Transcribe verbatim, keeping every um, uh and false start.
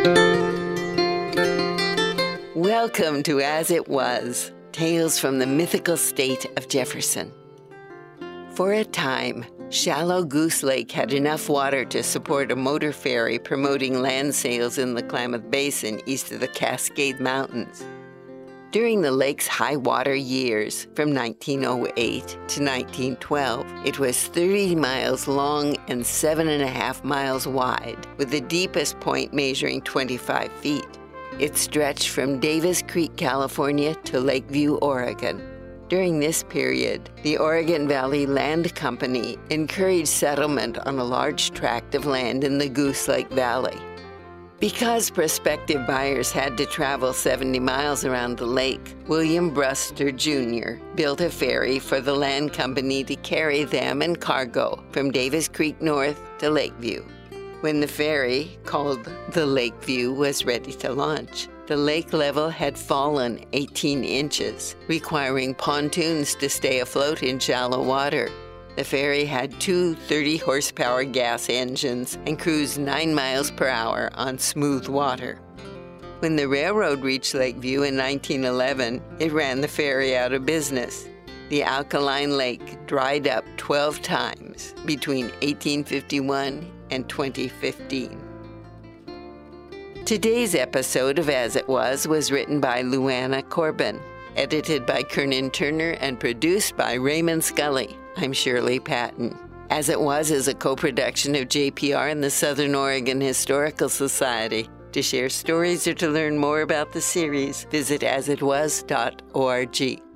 Welcome to As It Was, Tales from the Mythical State of Jefferson. For a time, shallow Goose Lake had enough water to support a motor ferry promoting land sales in the Klamath Basin east of the Cascade Mountains. During the lake's high water years, from nineteen oh eight to nineteen twelve, it was thirty miles long and seven and a half miles wide, with the deepest point measuring twenty-five feet. It stretched from Davis Creek, California to Lakeview, Oregon. During this period, the Oregon Valley Land Company encouraged settlement on a large tract of land in the Goose Lake Valley. Because prospective buyers had to travel seventy miles around the lake, William Bruster Junior built a ferry for the land company to carry them and cargo from Davis Creek North to Lakeview. When the ferry, called the Lakeview, was ready to launch, the lake level had fallen eighteen inches, requiring pontoons to stay afloat in shallow water. The ferry had two thirty horsepower gas engines and cruised nine miles per hour on smooth water. When the railroad reached Lakeview in nineteen eleven, it ran the ferry out of business. The alkaline lake dried up twelve times between eighteen fifty-one and twenty fifteen. Today's episode of As It Was was written by Luana Corbin, edited by Kernan Turner, and produced by Raymond Scully. I'm Shirley Patton. As It Was is a co-production of J P R and the Southern Oregon Historical Society. To share stories or to learn more about the series, visit as it was dot org.